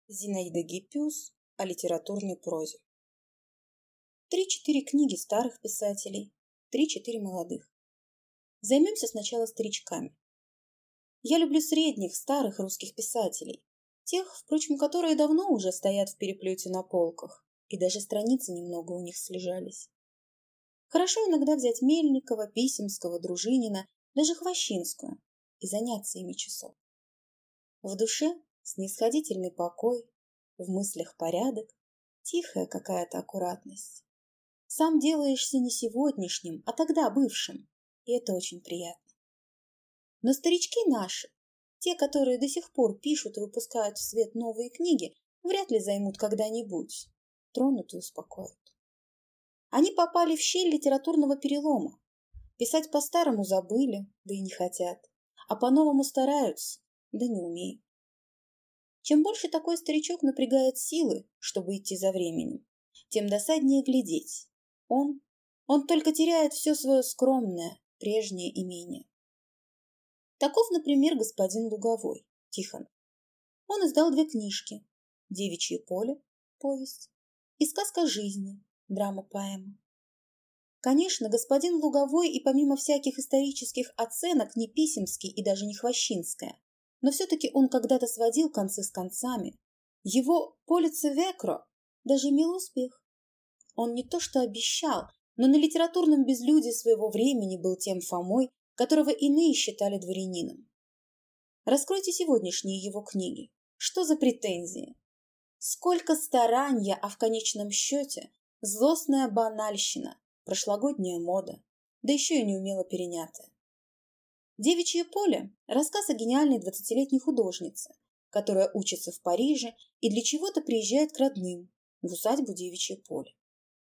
Зинаида Гиппиус о литературной прозе. 3-4 книги старых писателей, 3-4 молодых. Займемся сначала старичками. Я люблю средних, старых русских писателей, тех, впрочем, которые давно уже стоят в переплете на полках, и даже страницы немного у них слежались. Хорошо иногда взять Мельникова, Писемского, Дружинина, даже Хвощинскую и заняться ими часов. В душе снисходительный покой, в мыслях порядок, тихая какая-то аккуратность. Сам делаешься не сегодняшним, а тогда бывшим, и это очень приятно. Но старички наши, те, которые до сих пор пишут и выпускают в свет новые книги, вряд ли займут когда-нибудь, тронут и успокоят. Они попали в щель литературного перелома. Писать по-старому забыли, да и не хотят, а по-новому стараются, да не умеют. Чем больше такой старичок напрягает силы, чтобы идти за временем, тем досаднее глядеть. Он только теряет все свое скромное, прежнее имение. Таков, например, господин Луговой, Тихонов. Он издал 2 книжки: «Девичье поле» – повесть, и «Сказка жизни» – драма-поэма. Конечно, господин Луговой и помимо всяких исторических оценок не Писемский и даже не Хвощинская, но все-таки он когда-то сводил концы с концами. Его «Полице Векро» даже имел успех. Он не то что обещал, но на литературном безлюдье своего времени был тем Фомой, которого иные считали дворянином. Раскройте сегодняшние его книги. Что за претензии? Сколько старания, а в конечном счете злостная банальщина, прошлогодняя мода, да еще и неумело перенятая. «Девичье поле» – рассказ о гениальной 20-летней художнице, которая учится в Париже и для чего-то приезжает к родным в усадьбу Девичье поле.